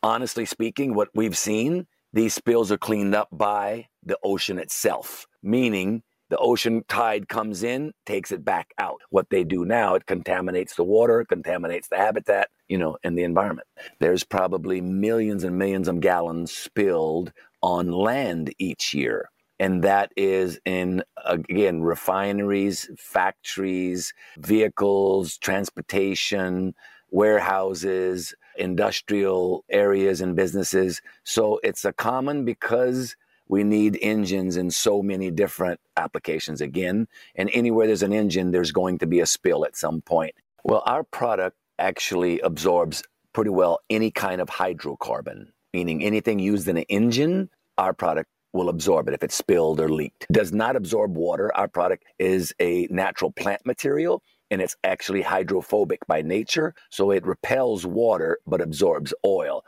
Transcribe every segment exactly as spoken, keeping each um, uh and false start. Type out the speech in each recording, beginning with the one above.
Honestly speaking, what we've seen, these spills are cleaned up by the ocean itself, meaning the ocean tide comes in, takes it back out. What they do now, it contaminates the water, contaminates the habitat, you know, and the environment. There's probably millions and millions of gallons spilled on land each year. And that is in, again, refineries, factories, vehicles, transportation, warehouses, industrial areas and businesses. So it's a common because we need engines in so many different applications again. And anywhere there's an engine, there's going to be a spill at some point. Well, our product actually absorbs pretty well any kind of hydrocarbon, meaning anything used in an engine, our product will absorb it if it's spilled or leaked. It does not absorb water. Our product is a natural plant material, and it's actually hydrophobic by nature. So it repels water, but absorbs oil.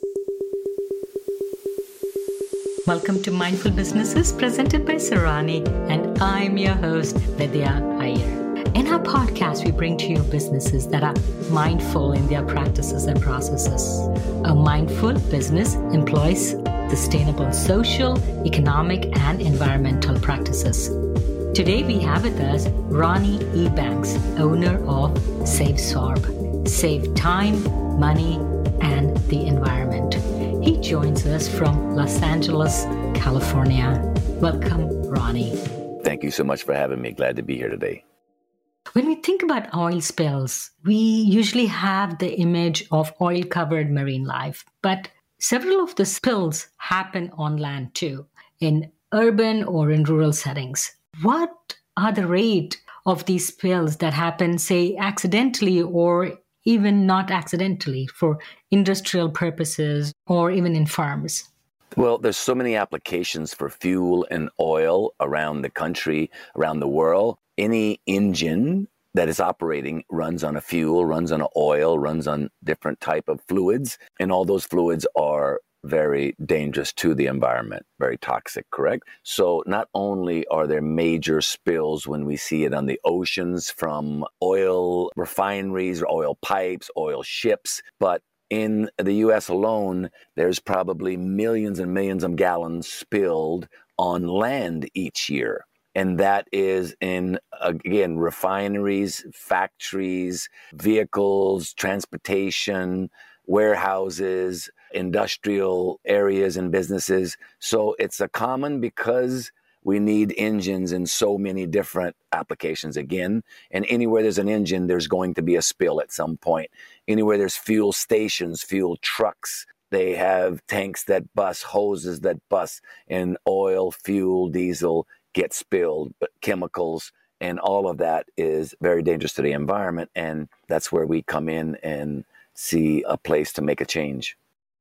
Welcome to Mindful Businesses presented by Sarani, and I'm your host, Vidya Iyer. In our podcast, we bring to you businesses that are mindful in their practices and processes. A mindful business employs sustainable social, economic, and environmental practices. Today, we have with us Ronnie Ebanks, owner of SaveSorb. Save time, money, and the environment. He joins us from Los Angeles, California. Welcome, Ronnie. Thank you so much for having me. Glad to be here today. When we think about oil spills, we usually have the image of oil-covered marine life, but several of the spills happen on land too, in urban or in rural settings. What are the rate of these spills that happen, say, accidentally or even not accidentally for industrial purposes or even in farms? Well, there's so many applications for fuel and oil around the country, around the world. Any engine that is operating runs on a fuel, runs on an oil, runs on different type of fluids, and all those fluids are very dangerous to the environment, very toxic, correct? So not only are there major spills when we see it on the oceans from oil refineries, oil pipes, oil ships, but in the U S alone, there's probably millions and millions of gallons spilled on land each year. And that is in, again, refineries, factories, vehicles, transportation, warehouses, industrial areas and businesses. So it's a common because we need engines in so many different applications again. And anywhere there's an engine, there's going to be a spill at some point. Anywhere there's fuel stations, fuel trucks, they have tanks that bust, hoses that bust, and oil, fuel, diesel get spilled, but chemicals, and all of that is very dangerous to the environment. And that's where we come in and see a place to make a change.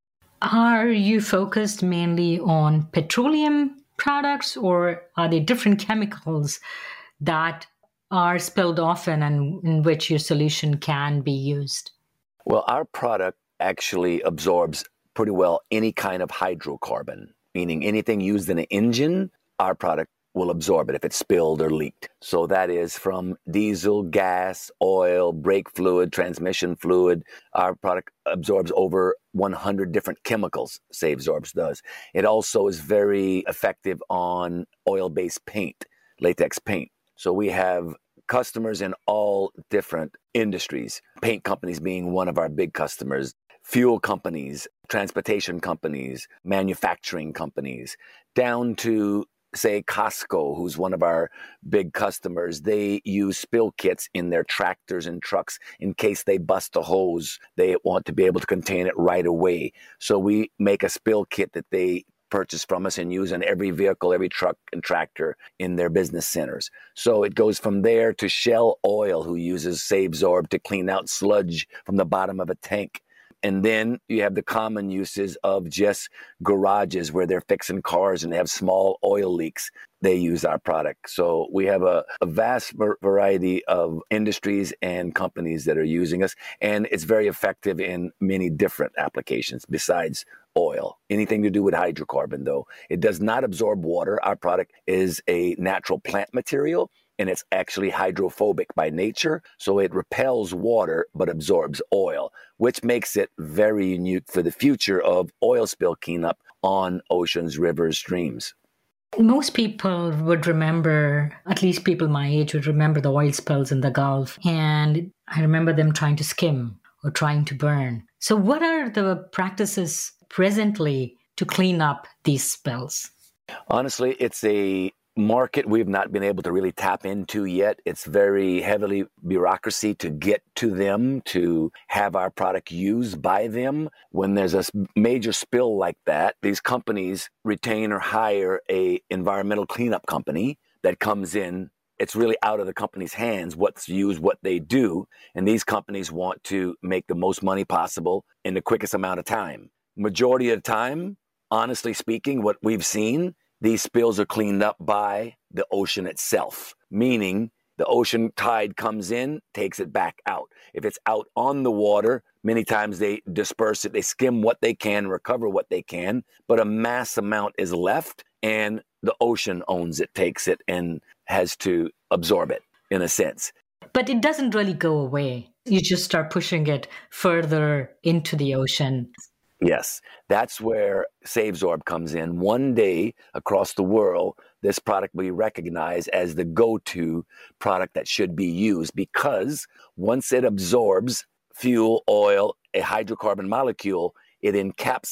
Are you focused mainly on petroleum products, or are there different chemicals that are spilled often and in which your solution can be used? Well, our product actually absorbs pretty well any kind of hydrocarbon, meaning anything used in an engine, our product will absorb it if it's spilled or leaked. So that is from diesel, gas, oil, brake fluid, transmission fluid. Our product absorbs over one hundred different chemicals, SaveSorb does. It also is very effective on oil-based paint, latex paint. So we have customers in all different industries, paint companies being one of our big customers, fuel companies, transportation companies, manufacturing companies, down to say Costco, who's one of our big customers. They use spill kits in their tractors and trucks in case they bust a hose. They want to be able to contain it right away. So we make a spill kit that they purchase from us and use in every vehicle, every truck and tractor in their business centers. So it goes from there to Shell Oil, who uses SaveSorb to clean out sludge from the bottom of a tank. And then you have the common uses of just garages where they're fixing cars and they have small oil leaks. They use our product. So we have a, a vast variety of industries and companies that are using us. And it's very effective in many different applications besides oil. Anything to do with hydrocarbon, though. It does not absorb water. Our product is a natural plant material, and it's actually hydrophobic by nature. So it repels water but absorbs oil, which makes it very unique for the future of oil spill cleanup on oceans, rivers, streams. Most people would remember, at least people my age would remember the oil spills in the Gulf. And I remember them trying to skim or trying to burn. So what are the practices presently to clean up these spills? Honestly, it's a market we've not been able to really tap into yet. It's very heavily bureaucracy to get to them, to have our product used by them. When there's a major spill like that, these companies retain or hire a environmental cleanup company that comes in. It's really out of the company's hands what's used, what they do. And these companies want to make the most money possible in the quickest amount of time. Majority of the time, honestly speaking, what we've seen, these spills are cleaned up by the ocean itself, meaning the ocean tide comes in, takes it back out. If it's out on the water, many times they disperse it, they skim what they can, recover what they can, but a mass amount is left and the ocean owns it, takes it, and has to absorb it in a sense. But it doesn't really go away. You just start pushing it further into the ocean. Yes, that's where SaveZorb comes in. One day across the world, this product will be recognized as the go-to product that should be used because once it absorbs fuel, oil, a hydrocarbon molecule, it encapsulates